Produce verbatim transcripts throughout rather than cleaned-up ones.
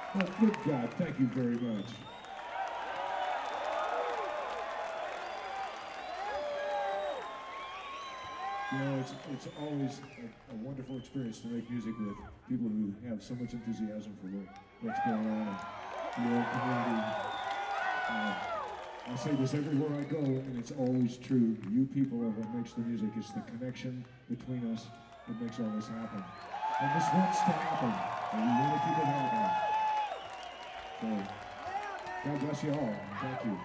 Oh, good God, thank you very much. You know, it's, it's always a, a wonderful experience to make music with people who have so much enthusiasm for what, what's going on in your own community. Uh, I say this everywhere I go, and it's always true. You people are what makes the music. It's the connection between us that makes all this happen. And this wants to happen, and we want to keep it happening. So, God bless you all. Thank you.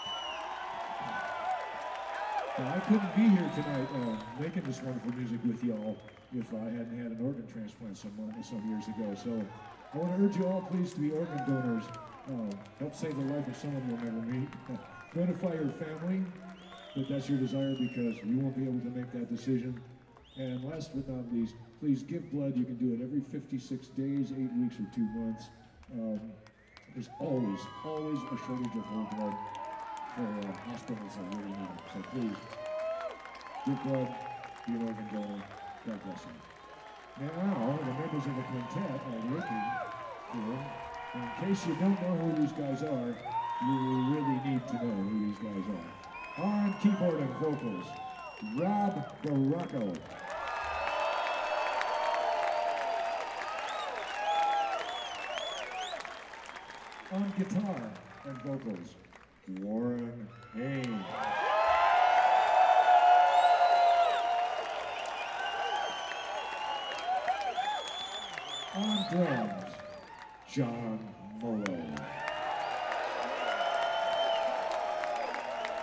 Now, I couldn't be here tonight uh, making this wonderful music with y'all if I hadn't had an organ transplant some, uh, some years ago. So I want to urge you all, please, to be organ donors. Uh, help save the life of someone you'll never meet. Notify your family that that's your desire because you won't be able to make that decision. And last but not least, please give blood. You can do it every fifty-six days, eight weeks, or two months. Um, there's always, always a shortage of whole blood for uh, hospitals that really need it. So please, give blood, be an organ donor. God bless you. Now, the members of the quintet are working here. In case you don't know who these guys are, you really need to know who these guys are. On keyboard and vocals, Rob Baracco. On guitar and vocals, Warren Haynes. On drums, John Morrow.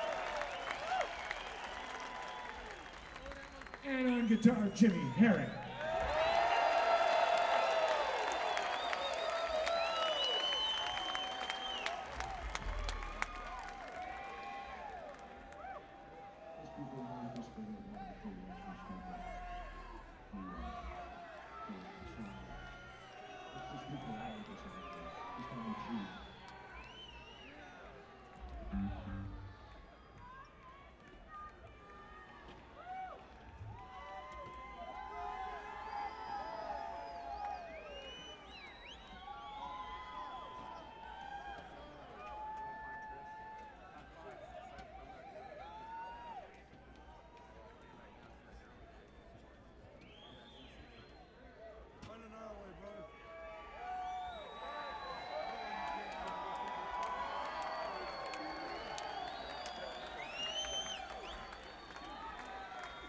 And on guitar, Jimmy Herring.